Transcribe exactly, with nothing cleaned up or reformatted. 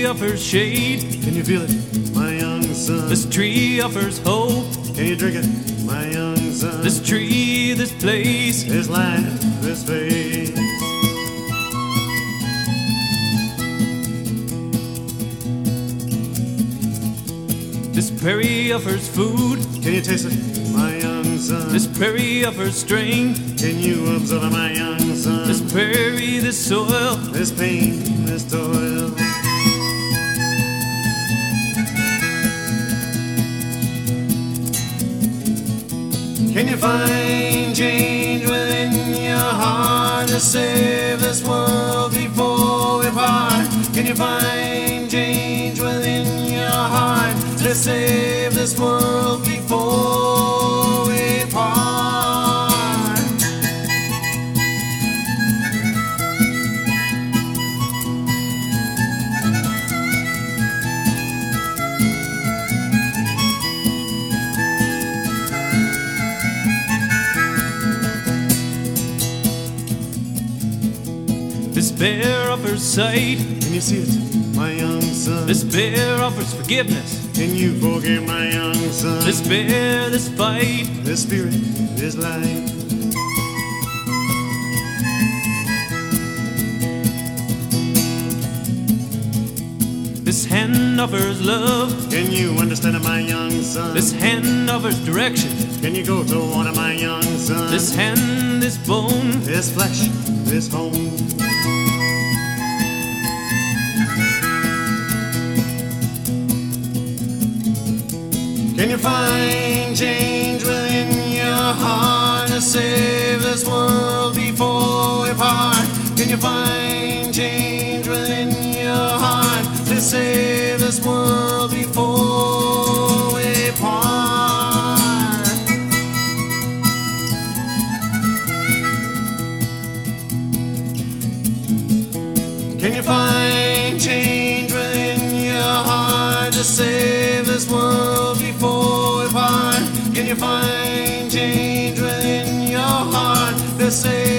offers shade. Can you feel it, my young son? This tree offers hope. Can you drink it, my young son? This tree, this place, this life, this face. This prairie offers food. Can you taste it, my young son? This prairie offers strength. Can you observe it, my young son? This prairie, this soil, this pain, this toil. Can you find change within your heart to save this world before we part? Can you find change within your heart to save this world before we part? This bear offers sight. Can you see it, my young son? This bear offers forgiveness. Can you forgive, my young son? This bear, this fight, this spirit, this life. This hand offers love. Can you understand it, my young son? This hand offers direction. Can you go to water, my young son? This hand, this bone, this flesh, this home. Can you find change within your heart to save this world before we part? Can you find change within your heart to save this world before we part? Can you find change within your heart to save this world before we part? Can you find change within your heart to save